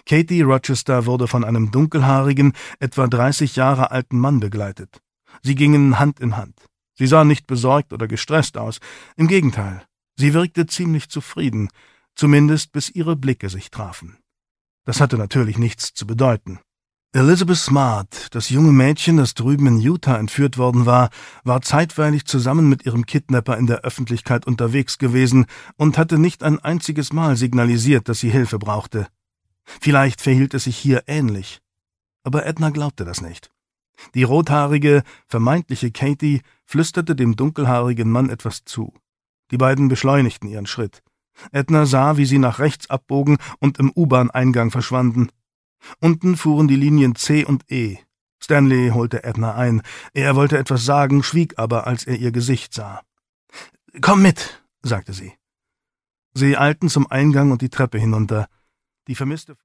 Katie Rochester wurde von einem dunkelhaarigen, etwa 30 Jahre alten Mann begleitet. Sie gingen Hand in Hand. Sie sah nicht besorgt oder gestresst aus. Im Gegenteil, sie wirkte ziemlich zufrieden, zumindest bis ihre Blicke sich trafen. Das hatte natürlich nichts zu bedeuten. Elizabeth Smart, das junge Mädchen, das drüben in Utah entführt worden war zeitweilig zusammen mit ihrem Kidnapper in der Öffentlichkeit unterwegs gewesen und hatte nicht ein einziges Mal signalisiert, dass sie Hilfe brauchte. Vielleicht verhielt es sich hier ähnlich. Aber Edna glaubte das nicht. Die rothaarige, vermeintliche Katie flüsterte dem dunkelhaarigen Mann etwas zu. Die beiden beschleunigten ihren Schritt. Edna sah, wie sie nach rechts abbogen und im U-Bahn-Eingang verschwanden. Unten fuhren die Linien C und E. Stanley holte Edna ein. Er wollte etwas sagen, schwieg aber, als er ihr Gesicht sah. »Komm mit«, sagte sie. Sie eilten zum Eingang und die Treppe hinunter. Die vermisste